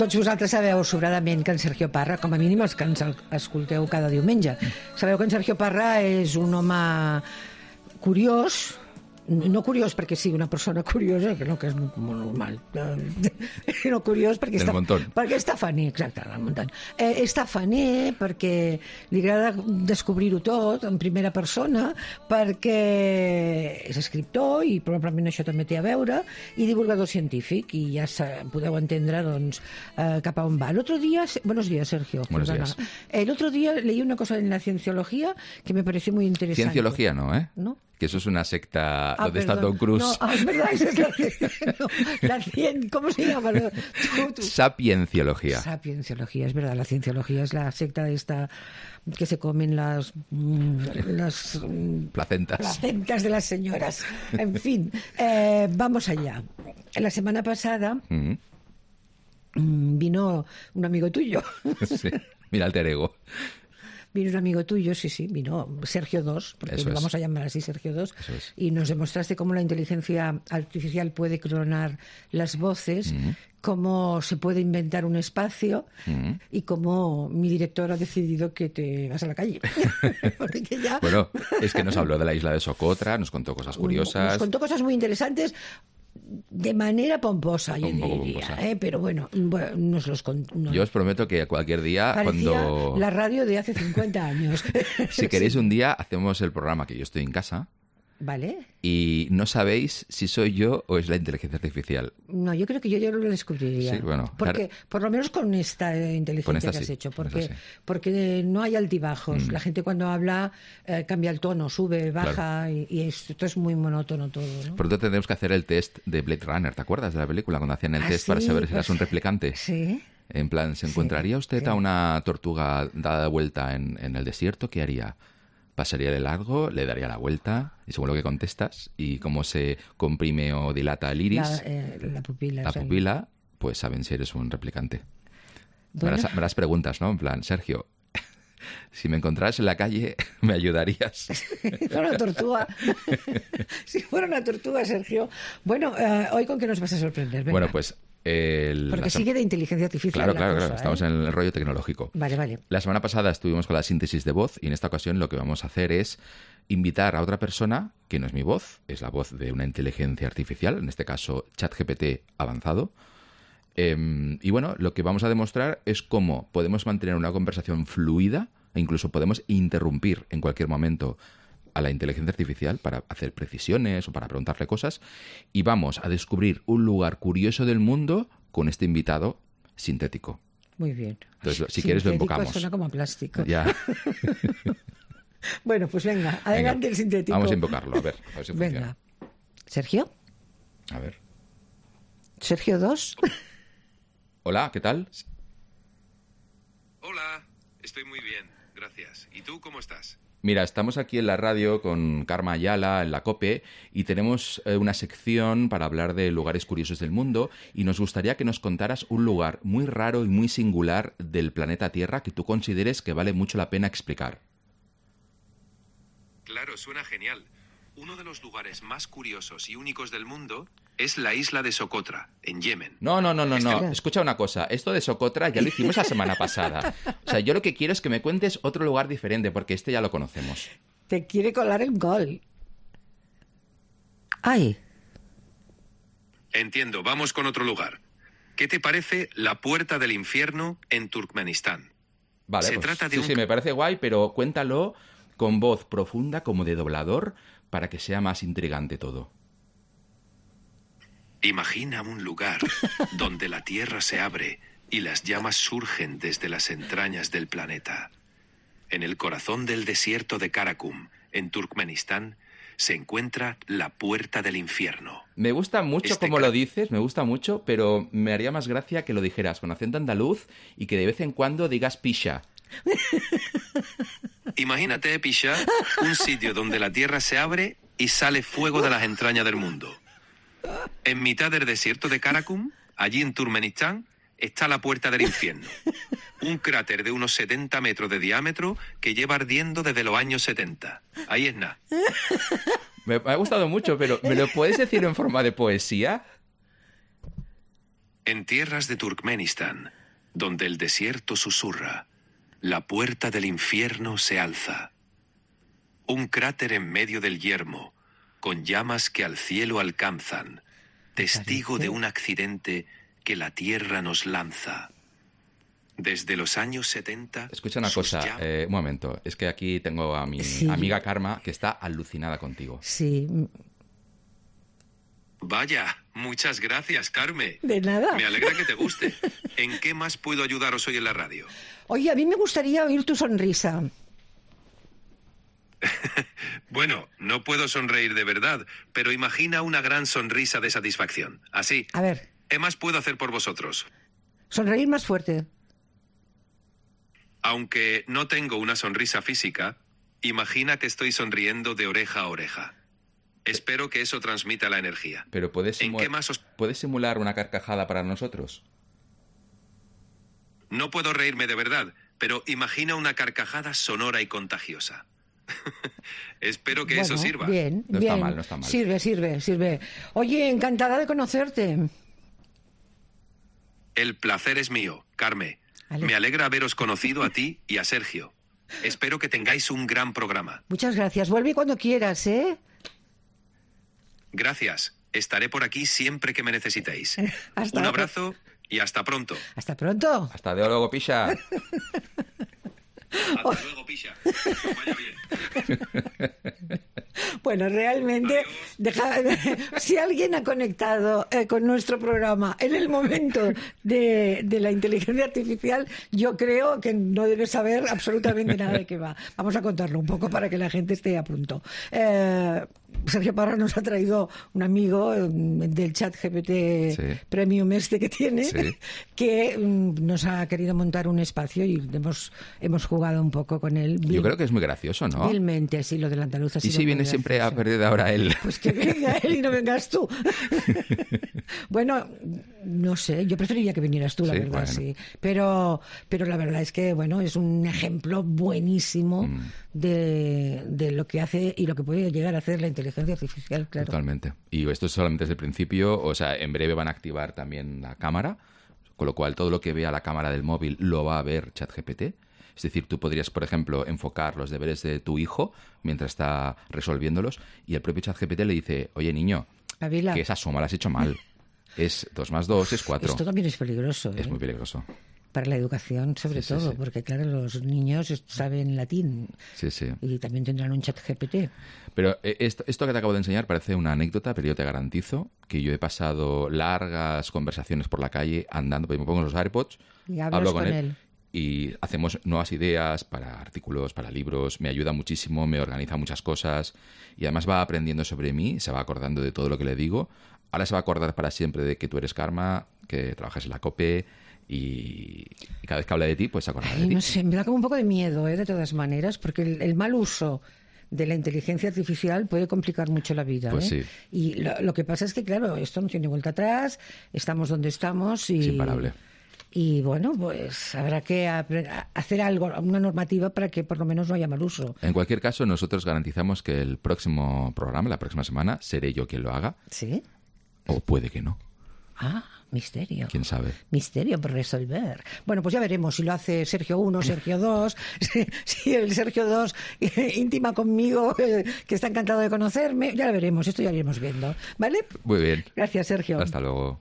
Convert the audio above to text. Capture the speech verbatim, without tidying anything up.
Tots vosaltres sabeu sobradament que en Sergio Parra, com a mínim els que ens escolteu cada diumenge, sabeu que en Sergio Parra és un home curiós, no curiós perquè sigui una persona curiosa, que no, que és molt normal, no curiós perquè del està, montón. perquè està faner, exacte, del montón. Eh, està faner perquè li agrada descobrir-ho tot en primera persona, perquè és escriptor i probablement això també té a veure, i divulgador científic, i ja sa, podeu entendre doncs, eh, cap a on va. El otro día, buenos días, Sergio. Buenos días. El otro día leí una cosa en la cienciología que me pareció muy interesante. Cienciología no, ¿eh? ¿No? Que eso es una secta Ah, donde está perdón. Tom Cruise. No, ah, es verdad, esa es la, no, la cien, ¿cómo se llama? Tú, tú. Sapienciología. Sapienciología, es verdad, la cienciología es la secta de esta que se comen las, las Placentas. placentas de las señoras. En fin, eh, vamos allá. La semana pasada Mm. vino un amigo tuyo. Sí. Mira, alter ego. Vino un amigo tuyo, sí, sí, vino Sergio dos, porque Eso le es. vamos a llamar así Sergio dos, Eso es. y nos demostraste cómo la inteligencia artificial puede clonar las voces, Mm. cómo se puede inventar un espacio Mm. y cómo mi director ha decidido que te vas a la calle. Porque ya Bueno, es que nos habló de la isla de Socotra, nos contó cosas curiosas. nos contó cosas muy interesantes de manera pomposa, yo Un poco diría, pomposa. ¿eh? Pero bueno, bueno, nos los contó. Yo os prometo que cualquier día, Parecía cuando... la radio de hace cincuenta años. Si queréis un día, hacemos el programa que yo estoy en casa ¿Vale? y no sabéis si soy yo o es la inteligencia artificial. No, yo creo que yo ya lo descubriría. Sí, bueno, porque, claro. por lo menos con esta eh, inteligencia Con esta que has sí, hecho. con Porque, esta sí. porque no hay altibajos. Mm. La gente cuando habla eh, cambia el tono, sube, baja, Claro. y, y esto es muy monótono todo, ¿no? Pronto tendremos que hacer el test de Blade Runner. ¿Te acuerdas de la película cuando hacían el Ah, test para sí, saber si pues- eras un replicante? Sí. En plan, ¿se Sí, encontraría usted sí. a una tortuga dada de vuelta en, en el desierto? ¿Qué haría? ¿Pasaría de largo? ¿Le daría la vuelta? Y según lo que contestas y cómo se comprime o dilata el iris, La, eh, la pupila. la o sea, pupila, pues saben si eres un replicante. Bueno. Verás, verás preguntas, ¿no? En plan, Sergio, si me encontraras en la calle, ¿me ayudarías? Si fuera una tortuga. Si fuera una tortuga, Sergio. Bueno, eh, hoy con qué nos vas a sorprender. Venga. Bueno, pues... el- Porque la sem- sigue de inteligencia artificial. Claro, la claro, cosa, claro. Estamos ¿eh? en el rollo tecnológico. Vale, vale. La semana pasada estuvimos con la síntesis de voz y en esta ocasión lo que vamos a hacer es invitar a otra persona, que no es mi voz, es la voz de una inteligencia artificial, en este caso ChatGPT avanzado. Eh, y bueno, lo que vamos a demostrar es cómo podemos mantener una conversación fluida e incluso podemos interrumpir en cualquier momento a la inteligencia artificial para hacer precisiones o para preguntarle cosas, y vamos a descubrir un lugar curioso del mundo con este invitado sintético. Muy bien. Entonces, si quieres, lo Sintético invocamos. Suena como a plástico. Ya. Bueno, pues venga, adelante Venga, el sintético. Vamos a invocarlo, a ver, a ver si Venga. funciona. ¿Sergio? A ver. ¿Sergio dos? Hola, ¿qué tal? Hola, estoy muy bien, gracias. ¿Y tú cómo estás? Mira, estamos aquí en la radio con Karma Ayala, en la COPE, y tenemos eh, una sección para hablar de lugares curiosos del mundo, y nos gustaría que nos contaras un lugar muy raro y muy singular del planeta Tierra que tú consideres que vale mucho la pena explicar. Claro, suena genial. Uno de los lugares más curiosos y únicos del mundo es la isla de Socotra, en Yemen. No, no, no, no, no. Este- Escucha una cosa. Esto de Socotra ya lo hicimos la semana pasada. O sea, yo lo que quiero es que me cuentes otro lugar diferente, porque este ya lo conocemos. Te quiere colar el gol. ¡Ay! Entiendo, vamos con otro lugar. ¿Qué te parece la Puerta del Infierno en Turkmenistán? Vale, Se pues, trata de sí, un- sí, me parece guay, pero cuéntalo con voz profunda, como de doblador, para que sea más intrigante todo. Imagina un lugar donde la tierra se abre y las llamas surgen desde las entrañas del planeta. En el corazón del desierto de Karakum, en Turkmenistán, se encuentra la Puerta del Infierno. Me gusta mucho Este como cra- lo dices, me gusta mucho, pero me haría más gracia que lo dijeras con acento andaluz y que de vez en cuando digas picha. Imagínate, Pisha, un sitio donde la tierra se abre y sale fuego de las entrañas del mundo. En mitad del desierto de Karakum, allí en Turkmenistán, está la Puerta del Infierno. Un cráter de unos setenta metros de diámetro que lleva ardiendo desde los años setenta. Ahí es nada. Me, me ha gustado mucho, pero ¿me lo puedes decir en forma de poesía? En tierras de Turkmenistán, donde el desierto susurra, la puerta del infierno se alza. Un cráter en medio del yermo, con llamas que al cielo alcanzan, testigo de un accidente que la tierra nos lanza. Desde los años setenta... Escucha una sus cosa, llam- eh, un momento. Es que aquí tengo a mi Sí. amiga Karma, que está alucinada contigo. Sí, Vaya, muchas gracias, Carme. de nada. Me alegra que te guste. ¿En qué más puedo ayudaros hoy en la radio? Oye, a mí me gustaría oír tu sonrisa. Bueno, no puedo sonreír de verdad, pero imagina una gran sonrisa de satisfacción. Así. A ver, ¿Qué más puedo hacer por vosotros? sonreír más fuerte. Aunque no tengo una sonrisa física, imagina que estoy sonriendo de oreja a oreja. Espero que eso transmita la energía. Pero ¿puedes, ¿En simu- qué más os- ¿puedes simular una carcajada para nosotros? No puedo reírme de verdad, pero imagina una carcajada sonora y contagiosa. Espero que eso Bueno, sirva. Bien, No bien. está mal, no está mal. Sirve, sirve, sirve. Oye, encantada de conocerte. El placer es mío, Carme. Ale. Me alegra haberos conocido a ti y a Sergio. Espero que tengáis un gran programa. Muchas gracias. Vuelve cuando quieras, ¿eh? Gracias. Estaré por aquí siempre que me necesitéis. Hasta Un luego. abrazo y hasta pronto. Hasta pronto. Hasta luego, Pisha. Hasta luego, Pisha. Que os vaya bien. Bueno, realmente, deja- si alguien ha conectado eh, con nuestro programa en el momento de, de la inteligencia artificial, yo creo que no debe saber absolutamente nada de qué va. Vamos a contarlo un poco para que la gente esté a punto. Eh, Sergio Parra nos ha traído un amigo eh, del chat G P T Sí. Premium este que tiene, Sí. que mm, nos ha querido montar un espacio y hemos, hemos jugado un poco con él. Yo creo que es muy gracioso, ¿no? Vilmente, sí, lo del andaluz ha Y sido si muy viene siempre a gracioso. perder de ahora él. Pues que venga él y no vengas tú. Bueno, no sé, yo preferiría que vinieras tú, la Sí, verdad, bueno. sí. Pero, pero la verdad es que, bueno, es un ejemplo buenísimo Mm. de, de lo que hace y lo que puede llegar a hacer la inteligencia artificial, claro. Totalmente. Y esto es solamente desde el principio, o sea, en breve van a activar también la cámara, con lo cual todo lo que vea la cámara del móvil lo va a ver ChatGPT. Es decir, tú podrías, por ejemplo, enfocar los deberes de tu hijo mientras está resolviéndolos y el propio ChatGPT le dice, oye, niño, Avila, que esa suma la has hecho mal. Es dos más dos, es cuatro. esto también es peligroso, ¿eh? Es muy peligroso. Para la educación, sobre Sí, sí, todo, sí. porque, claro, los niños saben latín Sí, sí. y también tendrán un chat G P T. Pero eh, esto, esto que te acabo de enseñar parece una anécdota, pero yo te garantizo que yo he pasado largas conversaciones por la calle andando, porque me pongo los AirPods, Y hablas hablo con, con él, él. y hacemos nuevas ideas para artículos, para libros, me ayuda muchísimo, me organiza muchas cosas y además va aprendiendo sobre mí, se va acordando de todo lo que le digo. Ahora se va a acordar para siempre de que tú eres Karma, que trabajas en la COPE y, y cada vez que habla de ti, pues se acordará de Ay, ti. no sé, me da como un poco de miedo, ¿eh? De todas maneras, porque el, el mal uso de la inteligencia artificial puede complicar mucho la vida. Pues ¿eh? sí. Y lo, lo que pasa es que, claro, esto no tiene vuelta atrás, estamos donde estamos y... Es imparable. Y bueno, pues habrá que apre- a- hacer algo, una normativa para que por lo menos no haya mal uso. En cualquier caso, nosotros garantizamos que el próximo programa, la próxima semana, seré yo quien lo haga, ¿Sí? o puede que no, Ah, misterio. quién sabe. Misterio por resolver. Bueno, pues ya veremos si lo hace Sergio uno, Sergio dos, si, si el Sergio dos eh, íntima conmigo, eh, que está encantado de conocerme. Ya lo veremos, esto ya lo iremos viendo. ¿Vale? Muy bien. Gracias, Sergio. Hasta luego.